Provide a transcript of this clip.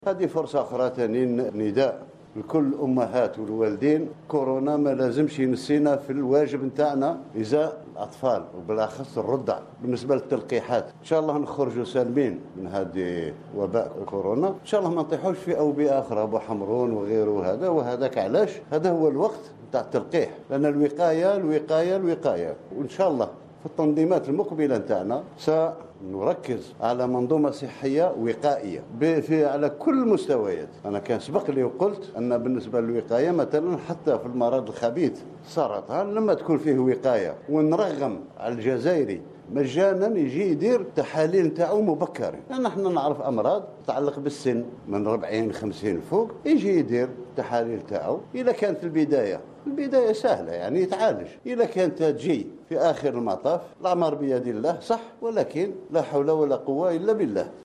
هذه فرصة أخرى تاني نداء لكل الأمهات والوالدين. كورونا ما لازمش ينسينا في الواجب نتاعنا إزاء الأطفال وبالأخص الرضع. بالنسبة للتلقيحات إن شاء الله نخرجوا سالمين من هذه وباء كورونا، إن شاء الله ما نطيحوش في أوبئة أخرى أبو حمرون وغيره. هذا وهذاك علاش هذا هو الوقت نتاع التلقيح، لأن الوقاية وإن شاء الله في التنظيمات المقبلة نتاعنا سنركز على منظومة صحية وقائية على كل المستويات. أنا كان سبق لي وقلت أن بالنسبة للوقاية مثلا حتى في المرض الخبيث السرطان لما تكون فيه وقاية ونرغم على الجزائري مجانا يجي يدير تحاليل نتاعو مبكرة، لأن احنا نعرف أمراض تتعلق بالسن من 40-50 فوق يجي يدير تحاليل نتاعو. إذا كانت البداية سهلة يعني يتعالج، إذا كانت تجي في آخر المطاف الأمر بيد الله صح، ولكن لا حول ولا قوة إلا بالله.